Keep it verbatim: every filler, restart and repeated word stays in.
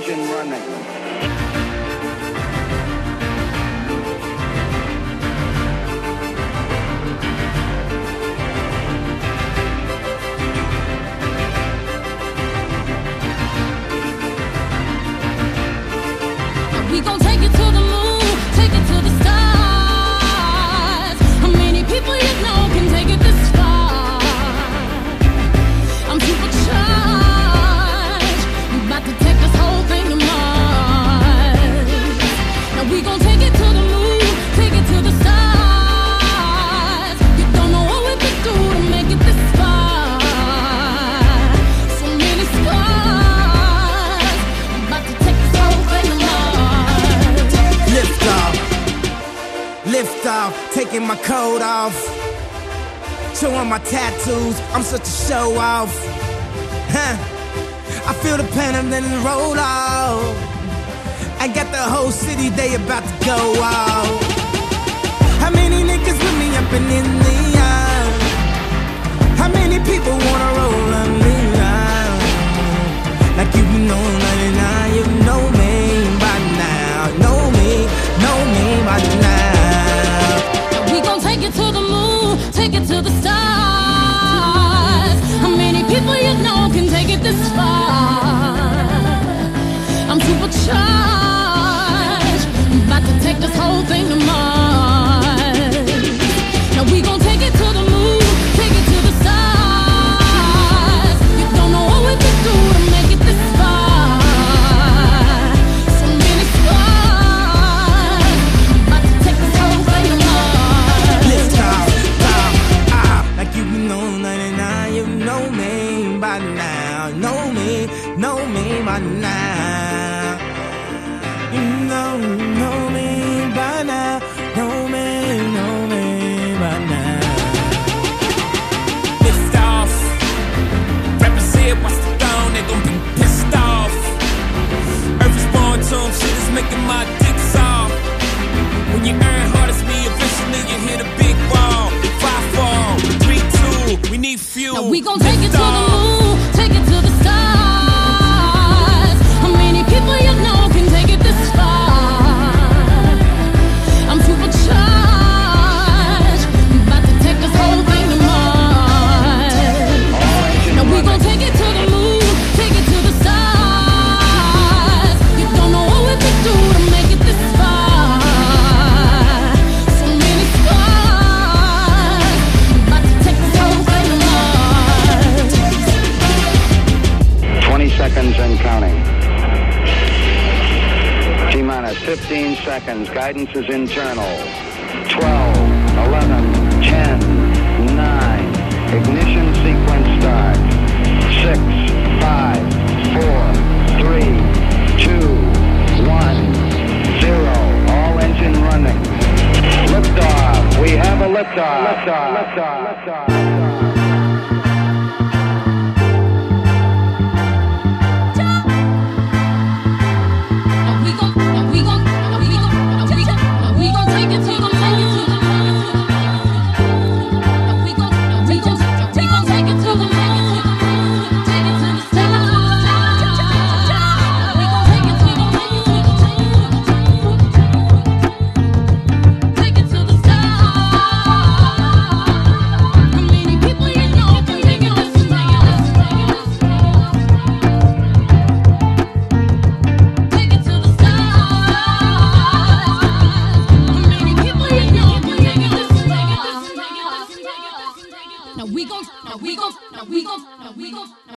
engine running. We gon' take it to the moon, take it to the stars. How many people you know can take it this far? I'm supercharged, we about to take this whole thing to Mars. Now we gon' take it to the moon, take it to the stars. You don't know what we could do to make it this far. So many scars, we about to take this whole thing to Mars. Lift off, lift off, taking my coat off, showing my tattoos, I'm such a show off. Huh. I feel the pain and then roll off. I got the whole city, they about to go off. How many niggas with me up and in the air? How many people wanna roll on me now? Like you know, ninety-nine, you know me by now, know me, know me by now. We gon' take it to the moon, take it to the stars. How many people you know can take it this far? I'm supercharged, I'm about to take this whole thing to Mars. Now we gon' take it to the moon, take it to the stars. You don't know what we could do to make it this far. So many scars, about to take this whole thing to Mars. Lift off, off, off. Like you know, ninety-nine, you know me by now, know me, know me by now. You know, know me by now, know me, know me by now. Pissed off. Rappers here, watch the throne, they gon' be pissed off. Earth is born to 'em, shit is making my dick soft. When you earn hard as me, eventually you hit a big wall. Five, four, three, two, we need fuel. Now we gon' take it Lift to the off. moon, take it to the stars. How many people you know can take it this far? I'm supercharged, we about to take this whole thing to Mars. Now we gon' take it to the moon, take it to the stars. You don't know what we could do to make it this far. So many scars, we about to take this whole thing to Mars. twenty seconds and counting. T-minus fifteen seconds. Guidance is internal. twelve, eleven, ten, nine. Ignition sequence start. six, five, four, three, two, one, zero. All engine running. Liftoff. We have a liftoff. Liftoff. Liftoff. Liftoff.